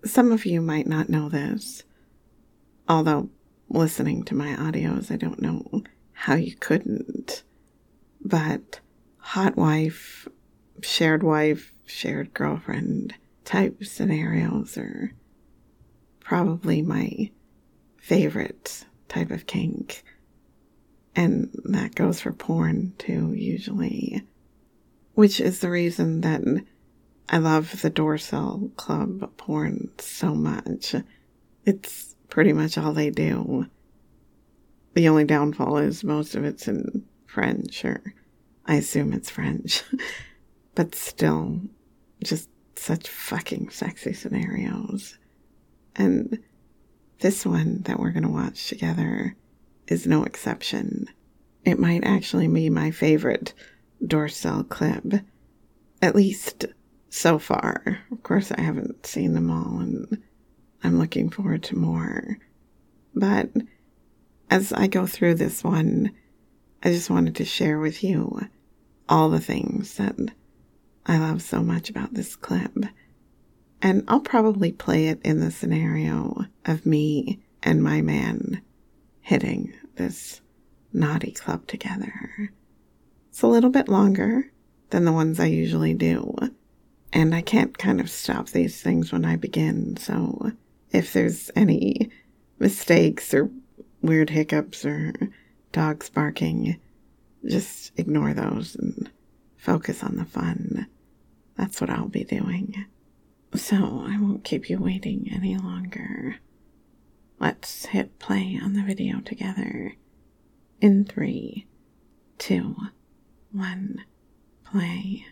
some of you might not know this, although listening to my audios, I don't know how you couldn't, but hot wife, shared girlfriend type scenarios are probably my favorite type of kink. And that goes for porn too, usually. Which is the reason that I love the Dorsal Club porn so much. It's pretty much all they do. The only downfall is most of it's in French, or I assume it's French. But still, just such fucking sexy scenarios. And this one that we're going to watch together is no exception. It might actually be my favorite Dorsal clip, at least so far. Of course, I haven't seen them all, and I'm looking forward to more. But as I go through this one, I just wanted to share with you all the things that I love so much about this clip. And I'll probably play it in the scenario of me and my man hitting this naughty club together. It's a little bit longer than the ones I usually do. And I can't kind of stop these things when I begin. So if there's any mistakes or weird hiccups or dogs barking, just ignore those and focus on the fun. That's what I'll be doing. So I won't keep you waiting any longer. Let's hit play on the video together. In 3, 2, 1, play.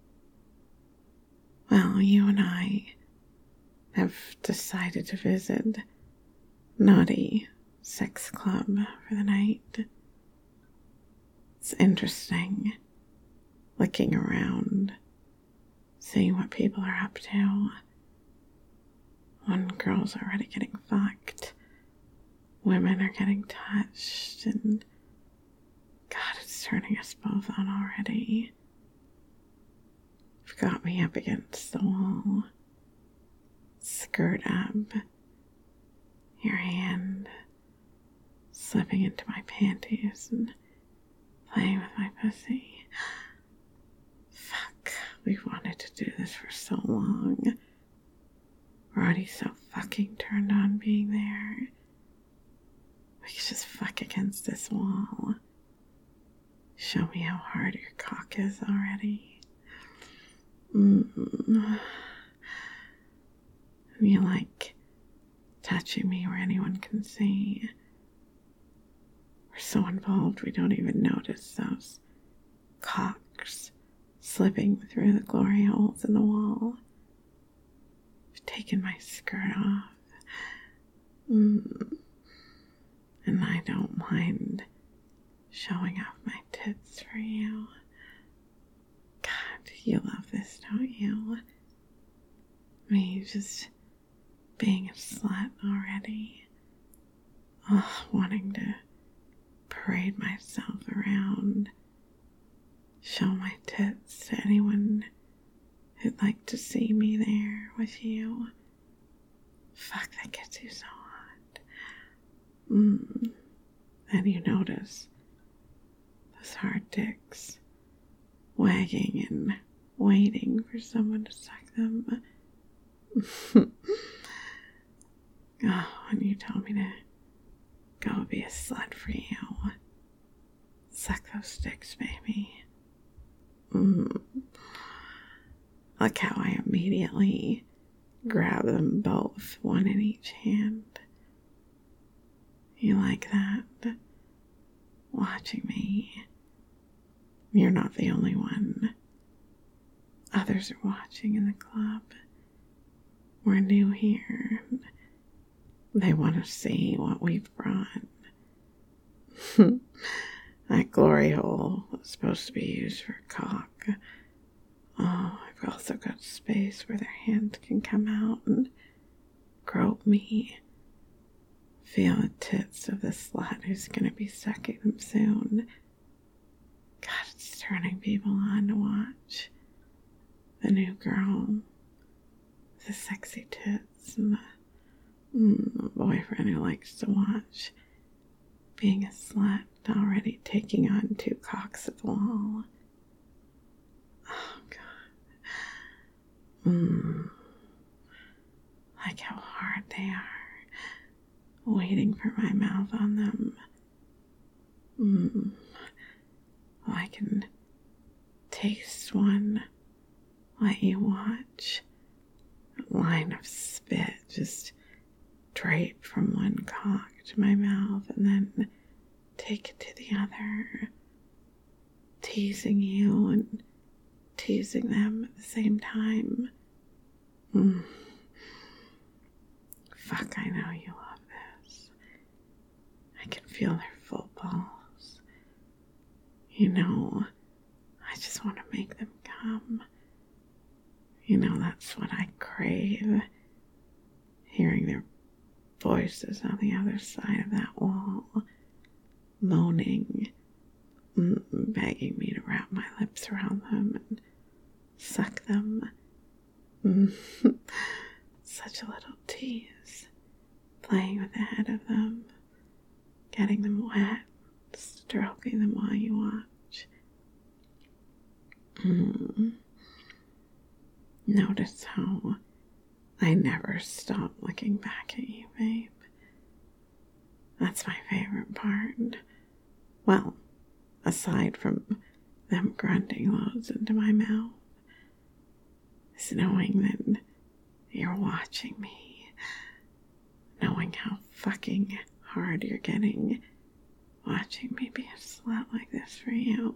Well, you and I have decided to visit Naughty Sex Club for the night. It's interesting looking around, seeing what people are up to. One girl's already getting fucked. Women are getting touched, and God, it's turning us both on already. You've got me up against the wall. Skirt up. Your hand slipping into my panties and playing with my pussy. Fuck, we've wanted to do this for so long. We're already so fucking turned on being there. We could just fuck against this wall. Show me how hard your cock is already. You like touching me where anyone can see. We're so involved we don't even notice those cocks slipping through the glory holes in the wall. I've taken my skirt off. And I don't mind showing off my tits for you. God, you love this, don't you? Me just being a slut already. Oh, wanting to parade myself around. Show my tits to anyone who'd like to see me there with you. Fuck, that gets you so hot. Then you notice those hard dicks wagging and waiting for someone to suck them. Oh, and you told me to go be a slut for you. Suck those dicks, baby. Look how I immediately grab them both, one in each hand. You like that? Watching me. You're not the only one. Others are watching in the club. We're new here. They want to see what we've brought. That glory hole was supposed to be used for cock. Oh, I've also got space where their hand can come out and grope me. Feel the tits of the slut who's going to be sucking them soon. God, it's turning people on to watch. The new girl with the sexy tits. and a boyfriend who likes to watch being a slut already taking on 2 cocks at the wall. Oh, God. Like how hard they are, waiting for my mouth on them. Well, I can taste one, let you watch. A line of spit just drape from one cock to my mouth and then take it to the other, teasing you and teasing them at the same time. Fuck, I know you love this. I can feel their full balls. You know, I just want to make them come. You know, that's what I crave. Hearing their voices on the other side of that wall, moaning, begging me to wrap my lips around them and suck them. Such a little tease, playing with the head of them, getting them wet, stroking them while you watch. Notice how I never stop looking back at you, babe. That's my favorite part. Well, aside from them grunting loads into my mouth, is knowing that you're watching me, knowing how fucking hard you're getting, watching me be a slut like this for you,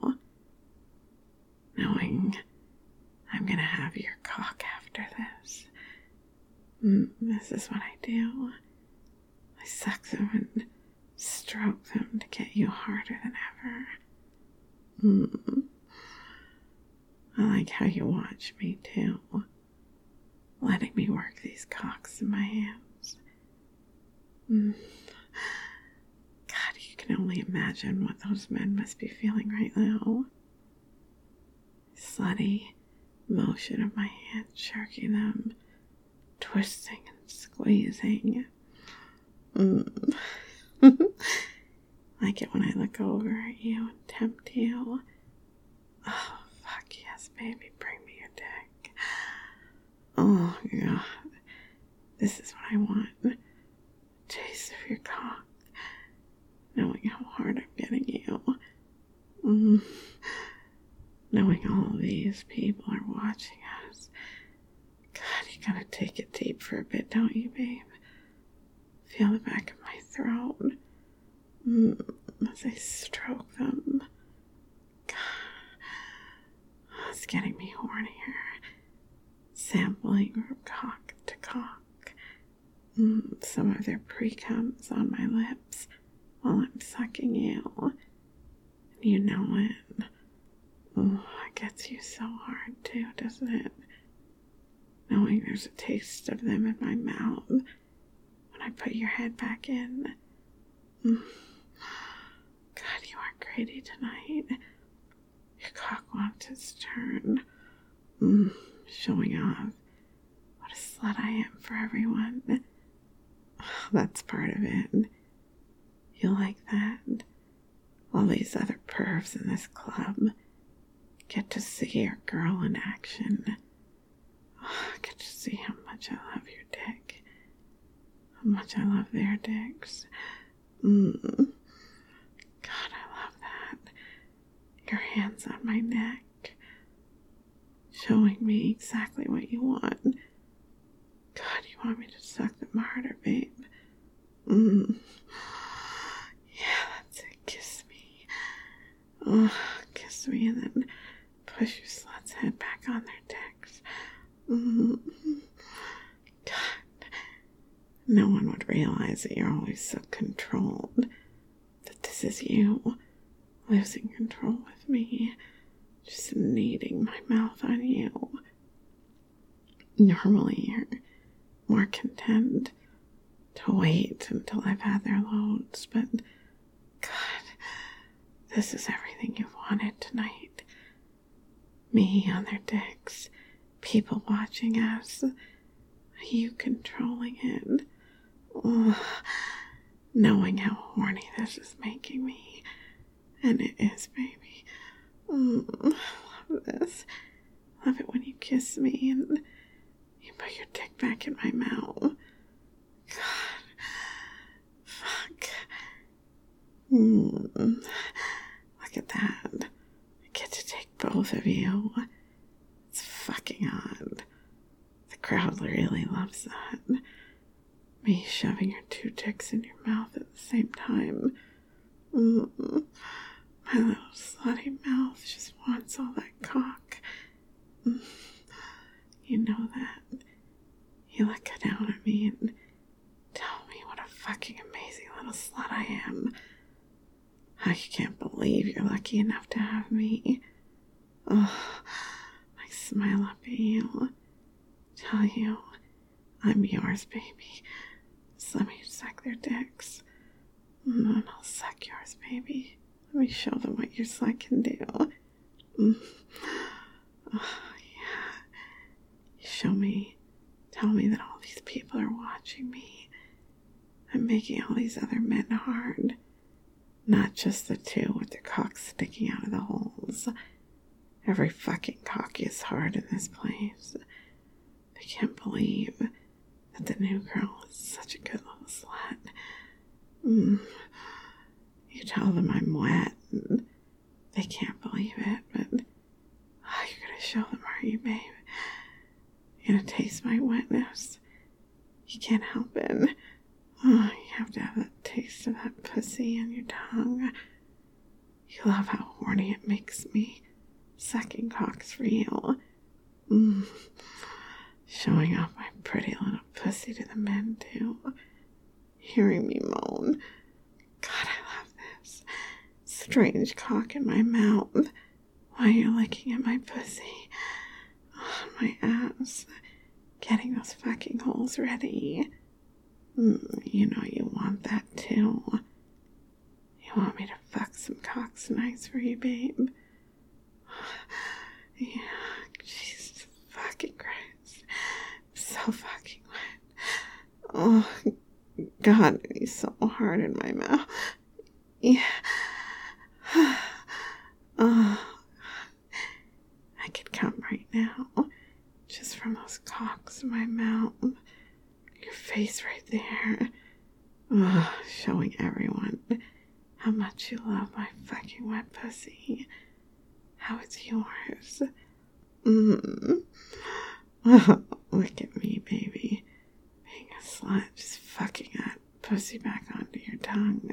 knowing I'm gonna have your cock after this. This is what I do. I suck them and stroke them to get you harder than ever. I like how you watch me too, letting me work these cocks in my hands. God, you can only imagine what those men must be feeling right now. Slutty motion of my hand jerking them, twisting and squeezing. Like it when I look over at you and tempt you. Oh, fuck yes, baby, bring me your dick. Oh, God. This is what I want. A taste of your cock. Knowing how hard I'm getting you. Knowing all of these people are watching us. God, you gotta take it deep for a bit, don't you, babe? Feel the back of my throat. As I stroke them. God. It's getting me hornier. Sampling from cock to cock. Some of their pre-comes on my lips while I'm sucking you. And you know it. Oh, it gets you so hard too, doesn't it? Knowing there's a taste of them in my mouth when I put your head back in. God, you are greedy tonight. Your cock wants its turn. Showing off what a slut I am for everyone. That's part of it. You like that? All these other pervs in this club get to see your girl in action. Get to see how much I love your dick. How much I love their dicks. God, I love that. Your hands on my neck, showing me exactly what you want. God, you want me to suck them harder, babe. Yeah, that's it. Kiss me. Oh, kiss me and then push your slut's head back on their dicks. God, no one would realize that you're always so controlled. That this is you losing control with me, just kneading my mouth on you. Normally, you're more content to wait until I've had their loads, but God, this is everything you've wanted tonight. Me on their dicks, people watching us. You controlling it. Oh, knowing how horny this is making me. And it is, baby. I love this. Love it when you kiss me and you put your dick back in my mouth. God. Fuck. Look at that. I get to take both of you. It's fucking odd. The crowd really loves that. Me shoving your two dicks in your mouth at the same time. My little slutty mouth just wants all that cock. You know that. You look down at me and tell me what a fucking amazing little slut I am. How you can't believe you're lucky enough to have me. Oh, I smile up at you. Tell you I'm yours, baby. Just let me suck their dicks. And I'll suck yours, baby. Let me show them what your slut can do. Oh, yeah. You show me. Tell me that all these people are watching me. I'm making all these other men hard. Not just the two with their cocks sticking out of the holes. Every fucking cock is hard in this place. I can't believe that the new girl is such a good little slut. You tell them I'm wet, and they can't believe it, but you're gonna show them, are you, babe? You're gonna taste my wetness. You can't help it. You have to have that taste of that pussy on your tongue. You love how horny it makes me. Sucking cocks for you. Showing off my pretty little pussy to the men, too. Hearing me moan. God, I love this. Strange cock in my mouth while you're licking at my pussy. Oh, my ass. Getting those fucking holes ready. You know you want that, too. You want me to fuck some cocks nice for you, babe? Yeah, Jesus fucking Christ. I'm so fucking wet. Oh, God, he's so hard in my mouth. Yeah. Oh, I could come right now. Just from those cocks in my mouth. Your face right there. Oh, showing everyone how much you love my fucking wet pussy. How it's yours. Oh, look at me, baby. Being a slut, just fucking that pussy back onto your tongue.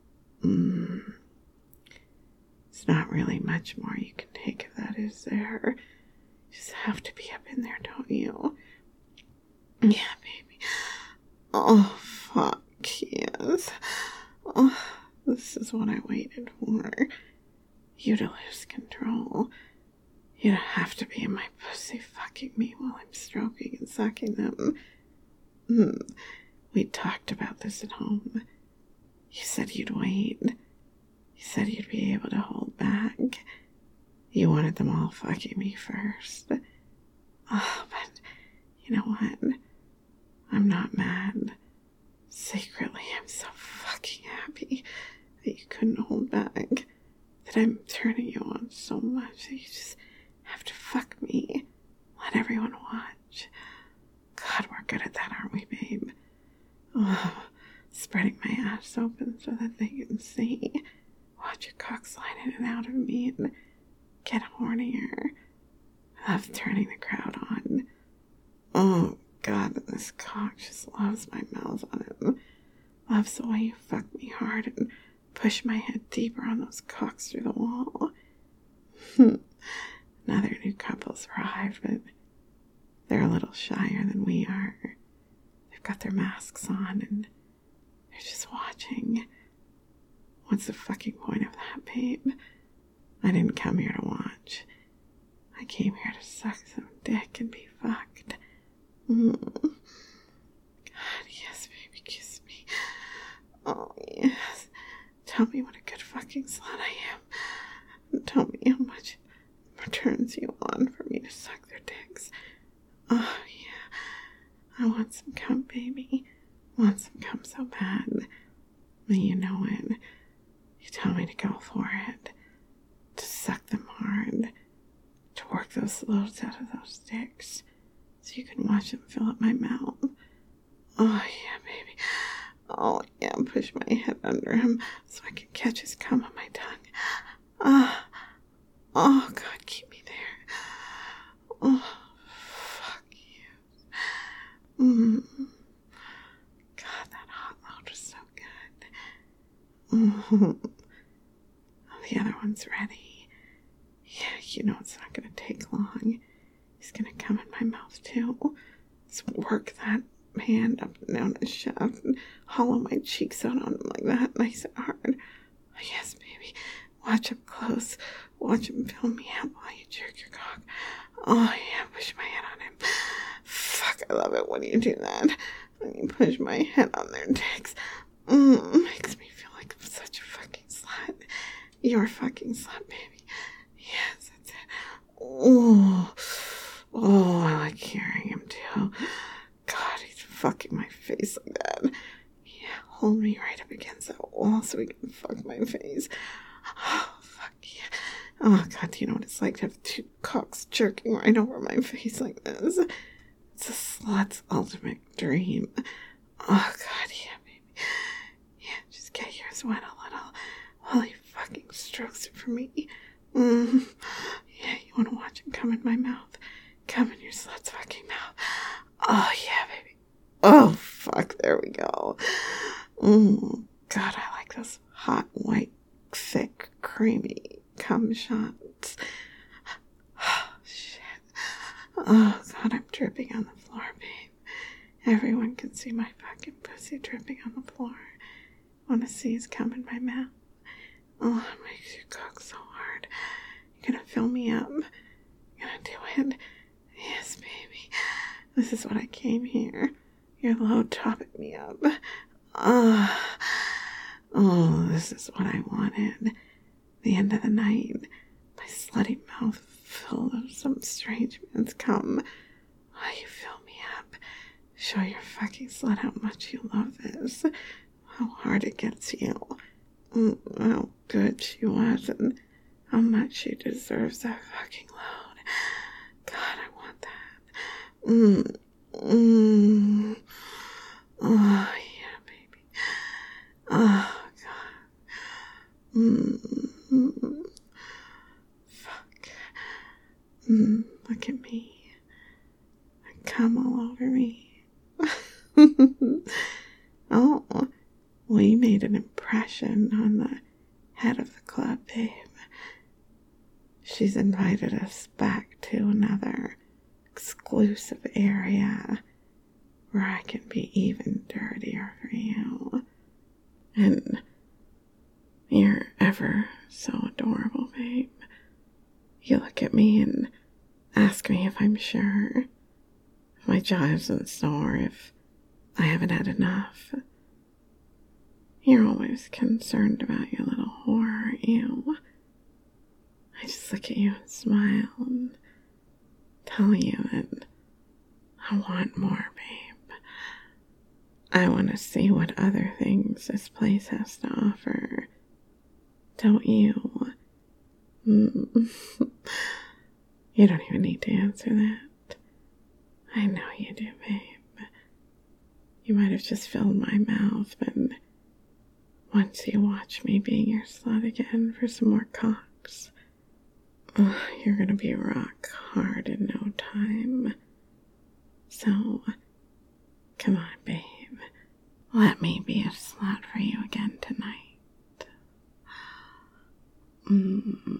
It's not really much more you can take of that, is there? You just have to be up in there, don't you? Yeah, baby. Oh, fuck, yes. Oh, this is what I waited for. You to lose control. You to have to be in my pussy fucking me while I'm stroking and sucking them. We talked about this at home. You said you'd wait. You said you'd be able to hold back. You wanted them all fucking me first. Oh, but you know what? I'm not mad. Secretly, I'm so fucking happy that you couldn't hold back. That I'm turning you on so much that you just have to fuck me. Let everyone watch. God, we're good at that, aren't we, babe? Oh, spreading my ass open so that they can see. Watch your cock slide in and out of me and get hornier. I love turning the crowd on. Oh, God, this cock just loves my mouth on him. Loves the way you fuck me hard and push my head deeper on those cocks through the wall. Another new couple's arrived, but they're a little shyer than we are. They've got their masks on and they're just watching. What's the fucking point of that, babe? I didn't come here to watch. I came here to suck some dick and be fucked. God, yes, baby, kiss me. Oh, yes. Tell me what a good fucking slut I am. Tell me how much it turns you on for me to suck their dicks. Oh, yeah. I want Want some cum, baby? Want some cum so bad. You know it. You tell me to go for it. To suck them hard. To work those loads out of those dicks. So you can watch them fill up my mouth. Oh, yeah, baby. Oh, yeah, push my head under him so I can catch his cum on my tongue. Oh, God, keep me there. Oh, fuck you. God, that hot load is so good. The other one's ready. Yeah, you know it's not going to take long. He's going to come in my mouth, too. Let's work that hand up and down his shaft and hollow my cheeks out on him like that, nice and hard. Oh, yes, baby. Watch him close. Watch him fill me up while you jerk your cock. Oh, yeah, push my head on him. Fuck, I love it when you do that. When you push my head on their dicks. Makes me feel like I'm such a fucking slut. You're a fucking slut, baby. Yes, that's it. Oh, I like hearing him too. God, he's fucking my face like that. Yeah, hold me right up against that wall so he can fuck my face. Oh, fuck yeah. Oh, God, do you know what it's like to have two cocks jerking right over my face like this? It's a slut's ultimate dream. Oh, God, yeah, baby. Yeah, just get yours wet a little while he fucking strokes it for me. Yeah, you want to watch him come in my mouth? Come in your slut's fucking mouth. Oh, yeah, baby. Oh, fuck, there we go. God, I like those hot, white, thick, creamy cum shots. Oh, shit. Oh, God, I'm dripping on the floor, babe. Everyone can see my fucking pussy dripping on the floor. Want to see his cum in my mouth? Oh, it makes you cock so hard. You're gonna fill me up. You're gonna do it. Yes, baby. This is what I came here. Your load topping me up. Oh, this is what I wanted. The end of the night, my slutty mouth filled with some strange man's cum. Oh, you fill me up. Show your fucking slut how much you love this. How hard it gets you. How good she was and how much she deserves that fucking load. God, I want that. Oh, yeah, baby. Oh, God. Fuck. Look at me. I come all over me. Oh, we made an impression on the head of the club, babe. She's invited us back to another exclusive area where I can be even dirtier for you. And you're ever so adorable, babe. You look at me and ask me if I'm sure, if my jaw isn't sore, if I haven't had enough. You're always concerned about your little whore, aren't you? I just look at you and smile and tell you that I want more, babe. I want to see what other things this place has to offer. Don't you? You don't even need to answer that. I know you do, babe. You might have just filled my mouth, but once you watch me being your slut again for some more cocks, you're gonna be rock hard in no time. So, come on, babe. Let me be a slut for you again tonight.